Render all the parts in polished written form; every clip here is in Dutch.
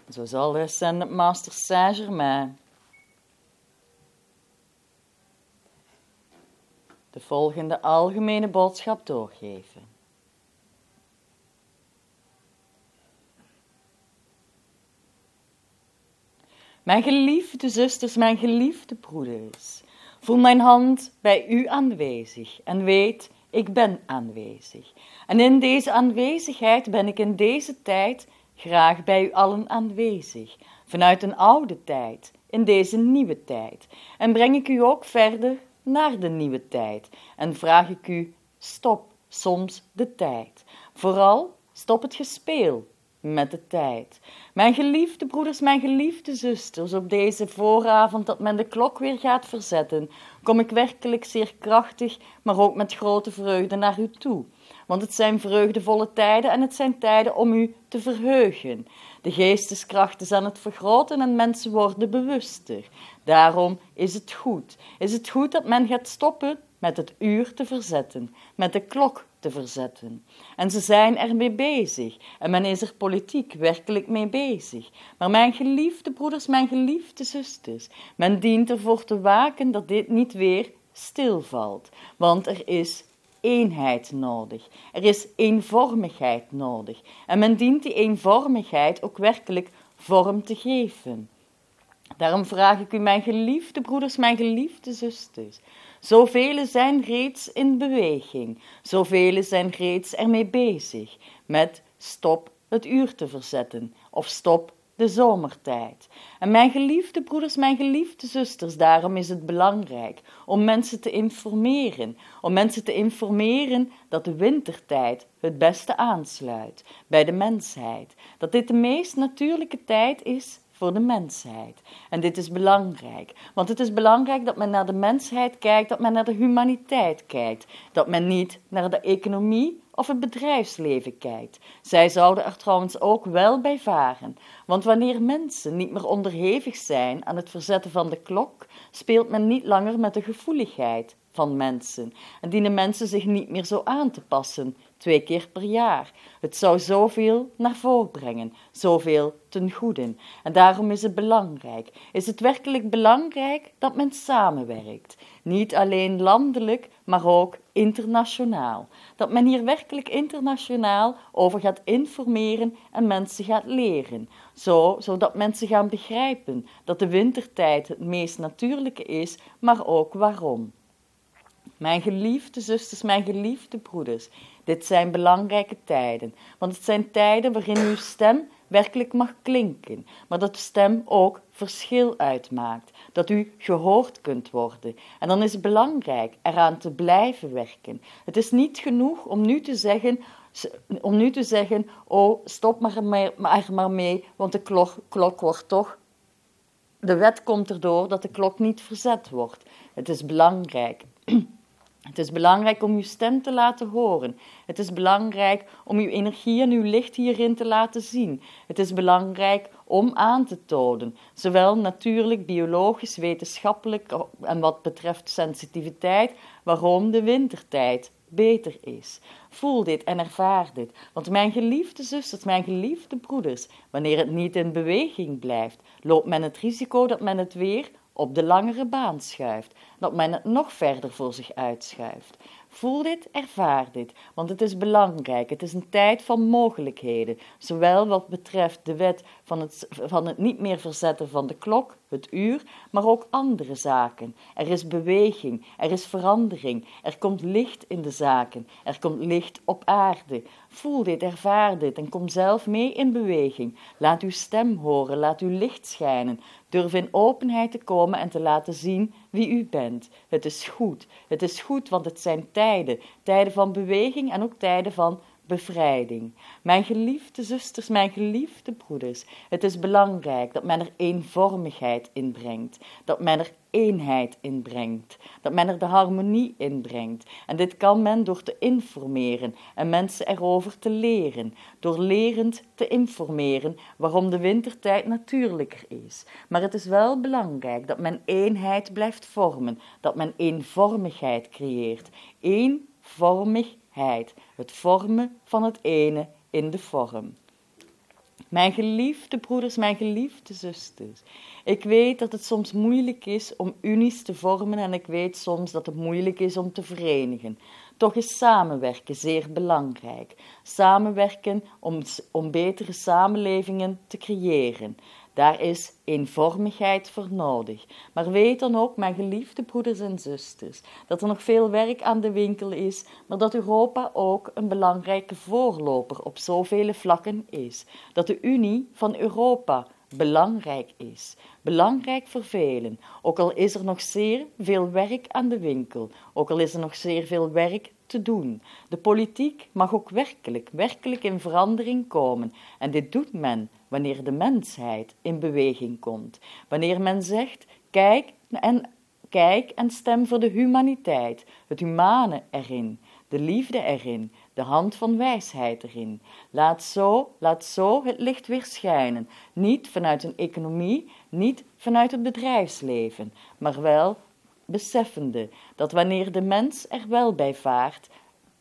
Zo zal de Ascended Master Saint-Germain de volgende algemene boodschap doorgeven. Mijn geliefde zusters, mijn geliefde broeders, voel mijn hand bij u aanwezig en weet, ik ben aanwezig. En in deze aanwezigheid ben ik in deze tijd graag bij u allen aanwezig, vanuit een oude tijd, in deze nieuwe tijd. En breng ik u ook verder naar de nieuwe tijd en vraag ik u, stop soms de tijd. Vooral stop het gespeel met de tijd. Mijn geliefde broeders, mijn geliefde zusters, op deze vooravond dat men de klok weer gaat verzetten, kom ik werkelijk zeer krachtig, maar ook met grote vreugde naar u toe. Want het zijn vreugdevolle tijden en het zijn tijden om u te verheugen. De geesteskracht is aan het vergroten en mensen worden bewuster. Daarom is het goed dat men gaat stoppen met het uur te verzetten, met de klok te verzetten. En ze zijn ermee bezig en men is er politiek werkelijk mee bezig. Maar mijn geliefde broeders, mijn geliefde zusters, men dient ervoor te waken dat dit niet weer stilvalt, want er is eenheid nodig. Er is eenvormigheid nodig. En men dient die eenvormigheid ook werkelijk vorm te geven. Daarom vraag ik u, mijn geliefde broeders, mijn geliefde zusters. Zoveel zijn reeds in beweging. Zoveel zijn reeds ermee bezig met stop het uur te verzetten. Of stop de zomertijd. En mijn geliefde broeders, mijn geliefde zusters, daarom is het belangrijk om mensen te informeren. Om mensen te informeren dat de wintertijd het beste aansluit bij de mensheid. Dat dit de meest natuurlijke tijd is voor de mensheid. En dit is belangrijk, want het is belangrijk dat men naar de mensheid kijkt, dat men naar de humaniteit kijkt, dat men niet naar de economie of het bedrijfsleven kijkt. Zij zouden er trouwens ook wel bij varen, want wanneer mensen niet meer onderhevig zijn aan het verzetten van de klok, speelt men niet langer met de gevoeligheid van mensen en dienen mensen zich niet meer zo aan te passen, 2 keer per jaar. Het zou zoveel naar voren brengen, zoveel ten goede. En daarom is het belangrijk, is het werkelijk belangrijk dat men samenwerkt. Niet alleen landelijk, maar ook internationaal. Dat men hier werkelijk internationaal over gaat informeren en mensen gaat leren. Zodat mensen gaan begrijpen dat de wintertijd het meest natuurlijke is, maar ook waarom. Mijn geliefde zusters, mijn geliefde broeders, dit zijn belangrijke tijden, want het zijn tijden waarin uw stem werkelijk mag klinken, maar dat de stem ook verschil uitmaakt, dat u gehoord kunt worden. En dan is het belangrijk eraan te blijven werken. Het is niet genoeg om nu te zeggen, oh, stop maar mee, want de klok wordt toch, de wet komt erdoor dat de klok niet verzet wordt. Het is belangrijk. Het is belangrijk om uw stem te laten horen. Het is belangrijk om uw energie en uw licht hierin te laten zien. Het is belangrijk om aan te tonen, zowel natuurlijk, biologisch, wetenschappelijk en wat betreft sensitiviteit, waarom de wintertijd beter is. Voel dit en ervaar dit, want mijn geliefde zusters, mijn geliefde broeders, wanneer het niet in beweging blijft, loopt men het risico dat men het weer op de langere baan schuift, dat men het nog verder voor zich uitschuift. Voel dit, ervaar dit, want het is belangrijk. Het is een tijd van mogelijkheden, zowel wat betreft de wet van het niet meer verzetten van de klok, het uur, maar ook andere zaken. Er is beweging, er is verandering, er komt licht in de zaken, er komt licht op aarde. Voel dit, ervaar dit en kom zelf mee in beweging. Laat uw stem horen, laat uw licht schijnen. Durf in openheid te komen en te laten zien wie u bent. Het is goed, want het zijn tijden van beweging en ook tijden van bevrijding. Mijn geliefde zusters, mijn geliefde broeders, het is belangrijk dat men er eenvormigheid in brengt, dat men er eenheid in brengt, dat men er de harmonie in brengt. En dit kan men door te informeren en mensen erover te leren, door lerend te informeren waarom de wintertijd natuurlijker is. Maar het is wel belangrijk dat men eenheid blijft vormen, dat men eenvormigheid creëert. Eenvormigheid, het vormen van het ene in de vorm. Mijn geliefde broeders, mijn geliefde zusters. Ik weet dat het soms moeilijk is om unies te vormen en ik weet soms dat het moeilijk is om te verenigen. Toch is samenwerken zeer belangrijk. Samenwerken om betere samenlevingen te creëren. Daar is eenvormigheid voor nodig. Maar weet dan ook, mijn geliefde broeders en zusters, dat er nog veel werk aan de winkel is, maar dat Europa ook een belangrijke voorloper op zoveel vlakken is. Dat de Unie van Europa belangrijk is. Belangrijk voor velen, ook al is er nog zeer veel werk aan de winkel, ook al is er nog zeer veel werk te doen. De politiek mag ook werkelijk in verandering komen. En dit doet men wanneer de mensheid in beweging komt. Wanneer men zegt, kijk en stem voor de humaniteit, het humane erin, de liefde erin, de hand van wijsheid erin. Laat zo het licht weer schijnen. Niet vanuit een economie, niet vanuit het bedrijfsleven, maar wel beseffende dat wanneer de mens er wel bij vaart,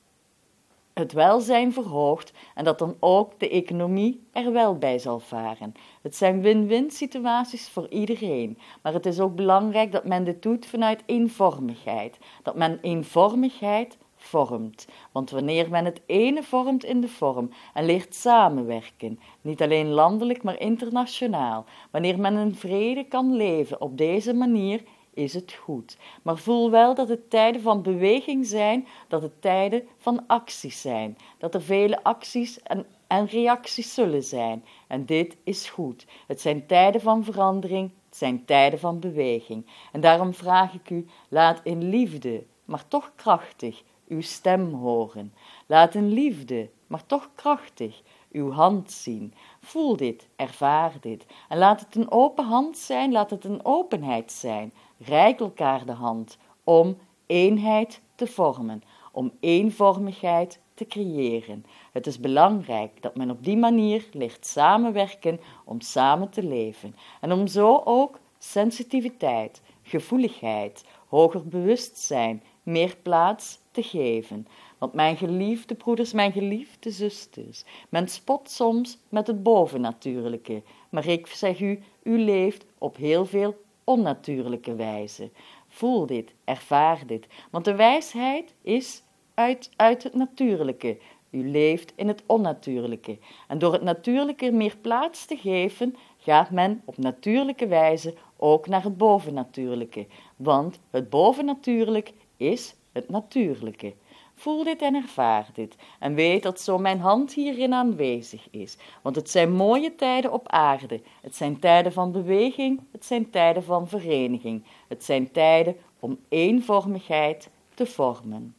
het welzijn verhoogt en dat dan ook de economie er wel bij zal varen. Het zijn win-win situaties voor iedereen, maar het is ook belangrijk dat men dit doet vanuit eenvormigheid. Dat men eenvormigheid vormt. Want wanneer men het ene vormt in de vorm en leert samenwerken, niet alleen landelijk maar internationaal, wanneer men in vrede kan leven op deze manier, is het goed. Maar voel wel dat het tijden van beweging zijn, dat het tijden van acties zijn, dat er vele acties en reacties zullen zijn. En dit is goed. Het zijn tijden van verandering, het zijn tijden van beweging. En daarom vraag ik u, laat in liefde, maar toch krachtig, uw stem horen. Laat in liefde, maar toch krachtig, uw hand zien. Voel dit, ervaar dit. En laat het een open hand zijn, laat het een openheid zijn. Reik elkaar de hand om eenheid te vormen, om eenvormigheid te creëren. Het is belangrijk dat men op die manier leert samenwerken om samen te leven. En om zo ook sensitiviteit, gevoeligheid, hoger bewustzijn, meer plaats te geven. Want mijn geliefde broeders, mijn geliefde zusters, men spot soms met het bovennatuurlijke, maar ik zeg u, u leeft op heel veel onnatuurlijke wijze. Voel dit, ervaar dit, want de wijsheid is uit het natuurlijke. U leeft in het onnatuurlijke. En door het natuurlijke meer plaats te geven, gaat men op natuurlijke wijze ook naar het bovennatuurlijke. Want het bovennatuurlijk is het natuurlijke. Voel dit en ervaar dit. En weet dat zo mijn hand hierin aanwezig is. Want het zijn mooie tijden op aarde. Het zijn tijden van beweging. Het zijn tijden van vereniging. Het zijn tijden om eenvormigheid te vormen.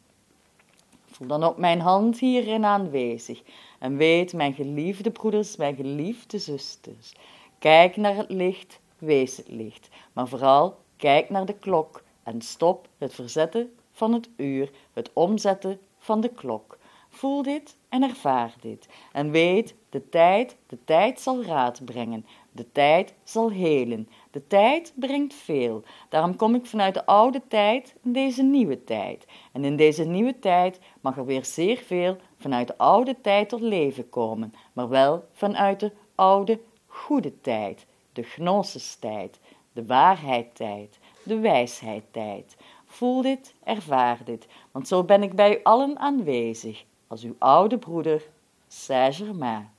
Voel dan ook mijn hand hierin aanwezig. En weet, mijn geliefde broeders, mijn geliefde zusters. Kijk naar het licht, wees het licht. Maar vooral, kijk naar de klok. En stop het verzetten van het uur, het omzetten van de klok. Voel dit en ervaar dit. En weet, de tijd zal raad brengen. De tijd zal helen. De tijd brengt veel. Daarom kom ik vanuit de oude tijd in deze nieuwe tijd. En in deze nieuwe tijd mag er weer zeer veel vanuit de oude tijd tot leven komen. Maar wel vanuit de oude goede tijd. De gnostistijd, de waarheidtijd, de wijsheidtijd. Voel dit, ervaar dit, want zo ben ik bij u allen aanwezig, als uw oude broeder, Saint-Germain.